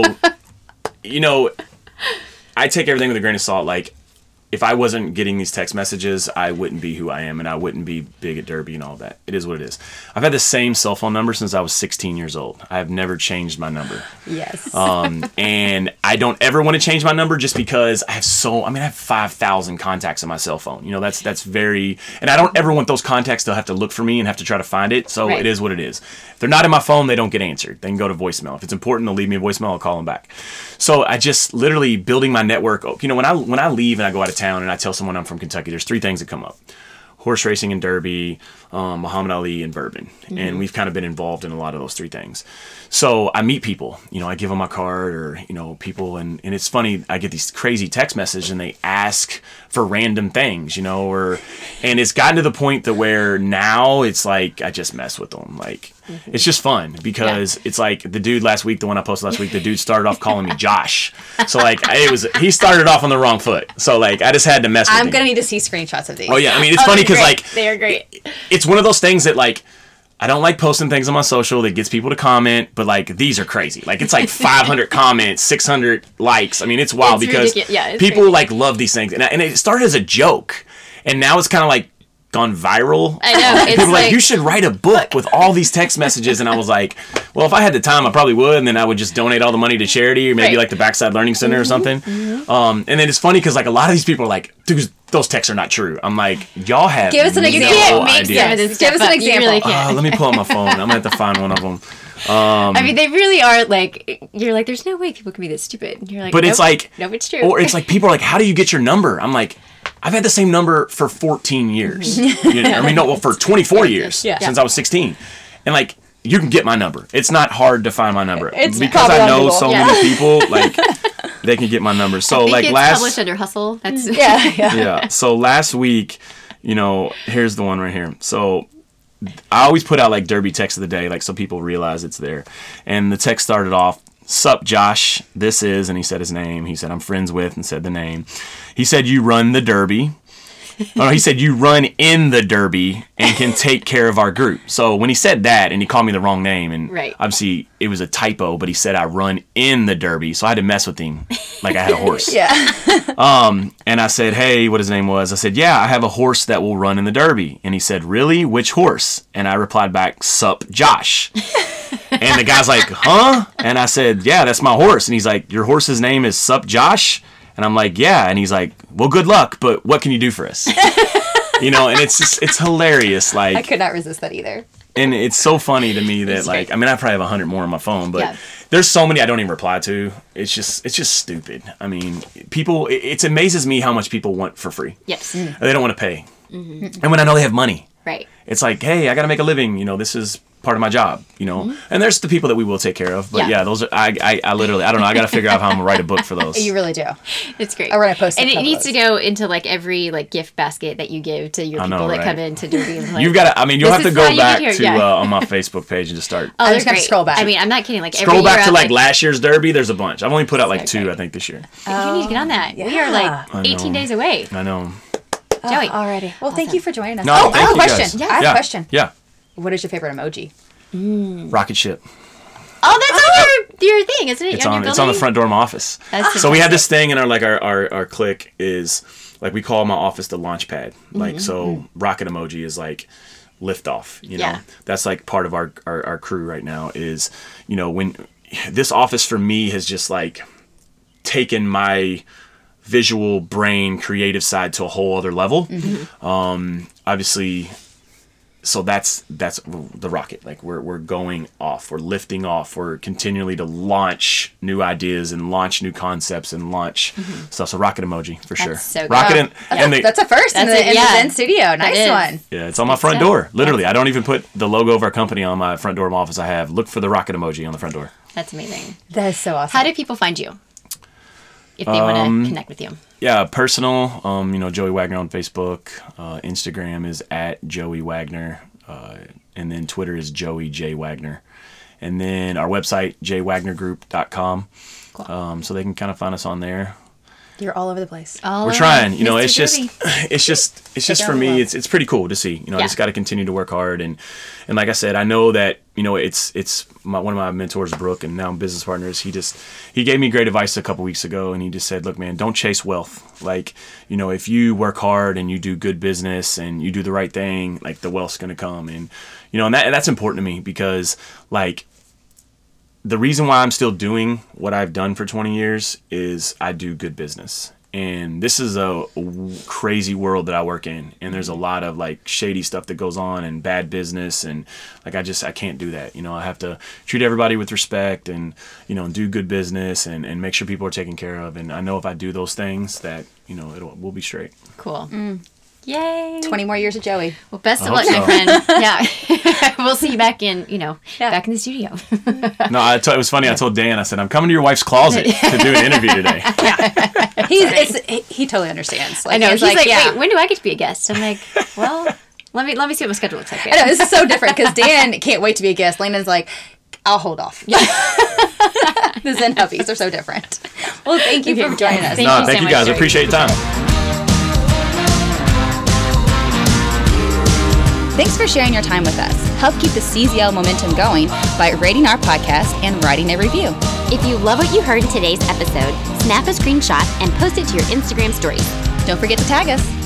I take everything with a grain of salt. Like, if I wasn't getting these text messages, I wouldn't be who I am, and I wouldn't be big at Derby and all that. It is what it is. I've had the same cell phone number since I was 16 years old. I have never changed my number. Yes. And I don't ever want to change my number just because I have 5,000 contacts on my cell phone. That's very, and I don't ever want those contacts to have to look for me and have to try to find it. So It is what it is. If they're not in my phone, they don't get answered. They can go to voicemail. If it's important, they'll leave me a voicemail. I'll call them back. So I just literally building my network. When I leave and I go out of town and I tell someone I'm from Kentucky, there's 3 things that come up: horse racing and Derby, Muhammad Ali, and bourbon. Mm-hmm. And we've kind of been involved in a lot of those 3 things. So I meet people, I give them my card or, people. And it's funny, I get these crazy text messages and they ask for random things, and it's gotten to the point that where now it's like, I just mess with them. Like, it's just fun because it's like the dude last week, the one I posted last week, the dude started off calling me Josh. So like he started off on the wrong foot. So like I just had to mess with him. I'm going to need to see screenshots of these. Oh yeah. It's funny because like they are great. It's one of those things that like, I don't like posting things on my social that gets people to comment, but like these are crazy. Like it's like 500 comments, 600 likes. It's wild because people like love these things. And it started as a joke. And now it's kind of like gone viral. I know. It's People are like, like, you should write a book with all these text messages. And I was like, well, if I had the time, I probably would. And then I would just donate all the money to charity or maybe Right. like the Backside Learning Center or something. And then it's funny because like a lot of these people are like, dude, those texts are not true. I'm like, y'all have Give us an no example. you can't make idea. some of this Give stuff us an up. You really example. can't. Let me pull out my phone. I'm going to have to find one of them. I mean, they really are like, you're like, there's no way people can be this stupid. And you're like, But it's nope, like, nope, it's true. or it's like people are like, how do you get your number? I'm like, I've had the same number for 14 years. You know, I mean, no, well, for 24 years Yeah. since I was 16. And like, you can get my number. It's not hard to find my number. It's because probably I on know Google. so Yeah. many people, like, they can get my number. So I think like it's last, published under Hustle. That's Yeah. yeah. So last week, you know, here's the one right here. So I always put out like Derby text of the day, like so people realize it's there. And the text started off, "Sup, Josh, this is," and he said his name. He said, "I'm friends with," and said the name. He said, "You run the Derby." Oh, no, he said, "You run in the Derby and can take care of our group." So when he said that, and he called me the wrong name, and Right. obviously it was a typo, but he said I run in the Derby, so I had to mess with him like I had a horse. Yeah. And I said, "Hey," what his name was. I said, "Yeah, I have a horse that will run in the Derby." And he said, "Really? Which horse?" And I replied back, "Sup, Josh." And the guy's like, "Huh?" And I said, "Yeah, that's my horse." And he's like, "Your horse's name is Sup, Josh?" And I'm like, "Yeah." And he's like, "Well, good luck, but what can you do for us?" You know, and it's just, it's hilarious. I Like, could not resist that either. and it's so funny to me that It's like, great. I mean, I probably have 100 more on my phone, but Yeah. there's so many I don't even reply to. It's just stupid. I mean, people, it amazes me how much people want for free. yes. They don't want to pay. And when I know they have money, Right. it's like, hey, I got to make a living. You know, this is part of my job, you know. And there's the people that we will take care of. But Yeah. yeah, those are, I literally, I don't know. I got to figure out how I'm going to write a book for those. You really do. It's great. Or when I post a and it couple needs of to go into like every like gift basket that you give to your I people know, that right? come in to Derby. And, like, You've got to, I mean, you'll This have to is how go you back get to, here, yeah. on my Facebook page and just start. Oh, I'm they're just gonna great. scroll back. I mean, I'm not kidding. Like Scroll every back year to I'm like last year's Derby. There's a bunch. I've only put out like So 2, great. I think, this year. You need to get on that. We are Yeah. like 18 days away. I know. Joey. Already. Well, thank you for joining us. No, I thank have a you guys. question. Yeah. I have a question. Yeah. What is your favorite emoji? Rocket ship. Oh, that's on your thing, isn't it? It's your on the building? front door of my office. That's So we have fantastic. this thing in our like our clique is like we call my office the launch pad. Mm-hmm. Like so rocket emoji is like liftoff, you know. Yeah. That's like part of our crew right now is, you know, when this office for me has just like taken my visual brain creative side to a whole other level. Mm-hmm. Obviously, so that's the rocket. Like we're going off, we're lifting off, we're continually to launch new ideas and launch new concepts and launch stuff. So rocket emoji for sure. so good. Rocket and the, That's a first in That's the, it, yeah. Zen studio. Nice is. one. yeah, it's on my front stuff. door. Literally, I don't even put the logo of our company on my front door of my office. I have look for the rocket emoji on the front door. That's amazing. That is so awesome. How do people find you if they want to connect with you? Yeah, personal. You know, Joey Wagner on Facebook. Instagram is at Joey Wagner, and then Twitter is Joey J Wagner, and then our website jwagnergroup.com. Cool. So they can kind of find us on there. You're all over the place. All We're over trying. You know, Mr. it's just Derby. it's just it for on the me. low. It's pretty cool to see. You know, I Yeah. just got to continue to work hard and like I said, I know that you know it's one of my mentors, Brooke, and now business partners. He gave me great advice a couple weeks ago, and he just said, "Look, man, don't chase wealth. Like, you know, if you work hard and you do good business and you do the right thing, like the wealth's gonna come." And you know, and that's important to me because like. The reason why I'm still doing what I've done for 20 years is I do good business. And this is a crazy world that I work in. And there's a lot of like shady stuff that goes on and bad business. And like, I can't do that. You know, I have to treat everybody with respect and, you know, do good business and make sure people are taken care of. And I know if I do those things that, you know, we'll be straight. Cool. Yay. 20 more years of Joey. Well, best of I luck, hope my so. friend. Yeah. We'll see you back in, Yeah. back in the studio. No, it was funny. I told Dan, I said, I'm coming to your wife's closet to do an interview today. He totally understands. Like, I know. He's like, yeah. wait, when do I get to be a guest? I'm like, well, let me see what my schedule looks like. I know, this is so different because Dan can't wait to be a guest. Landon's like, I'll hold off. The Zen hubbies are so different. Well, thank you for joining us. Thank No, you so thank you much, guys. I Joey. appreciate your time. Thanks for sharing your time with us. Help keep the CZL momentum going by rating our podcast and writing a review. If you love what you heard in today's episode, snap a screenshot and post it to your Instagram stories. Don't forget to tag us.